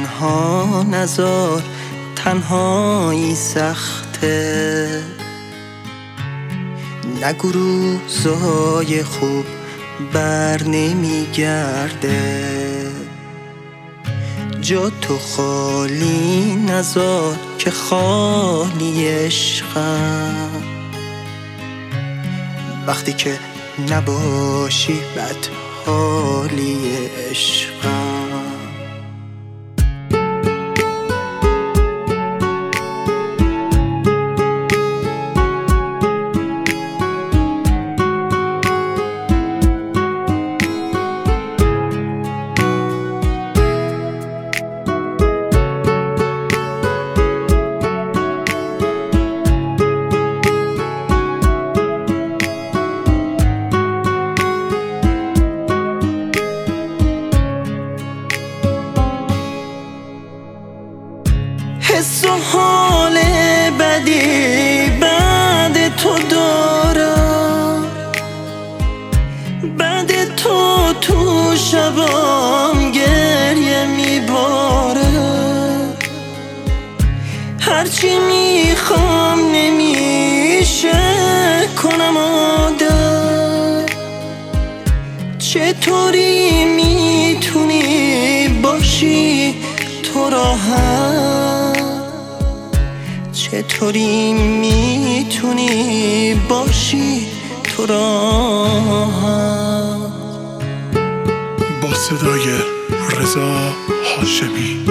تنها نذار، تنهایی سخته. نگو روزای خوب بر نمیگرده، جا تو خالی نذار که خالی عشقم. وقتی که نباشی بد حالی عشقم. حس و حال بدی بعد تو دارم، بعد تو شبام گریه میباره. هرچی میخوام نمیشه کنم عادت، چطوری میتونی باشی تو راحت، چطوری میتونی باشی تو راحت. با صدای رضا هاشمی.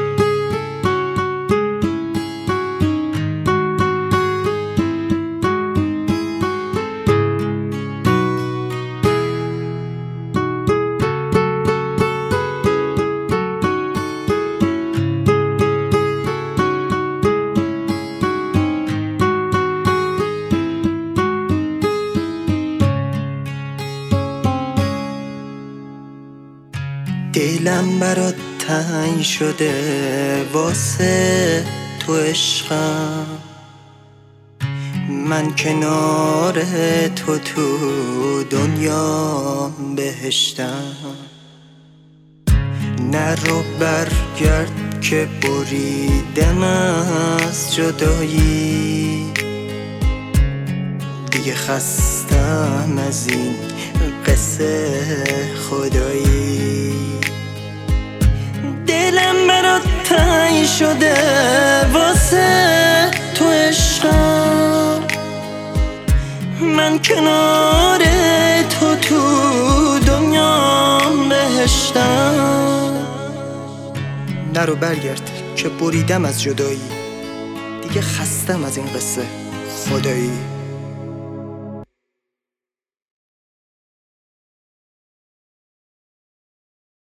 دلم برات تنگ شده واسه تو عشقم، من کنار تو دنیا بهشتم. نرو برگرد که بریدم از جدایی، دیگه خستم از این قصه خدایی. دلم برات تنگ شده واسه تو عشقم، من کنار تو دنیا بهشتم. نرو برگرد که بریدم از جدایی، دیگه خستم از این قصه خدایی.